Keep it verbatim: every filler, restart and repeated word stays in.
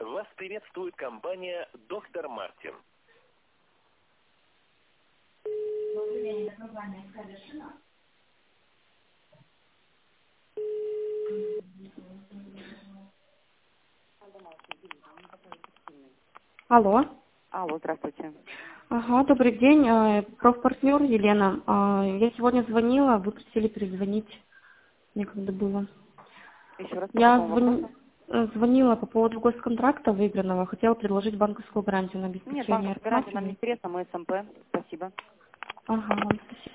Вас приветствует компания «Доктор Мартин». Добрый день, это компания «Скалишина». Алло. Алло, здравствуйте. Ага, добрый день. э, Профпартнер Елена. А, Я сегодня звонила, вы просили перезвонить. Некогда было. Еще раз по Я какому звон- вопросу? э, звонила по поводу госконтракта выигранного. Хотела предложить банковскую гарантию на Нет, обеспечение. банковская гарантия нам не Рассматриваете? интересна, мы СМП. Спасибо. Ага, вам спасибо.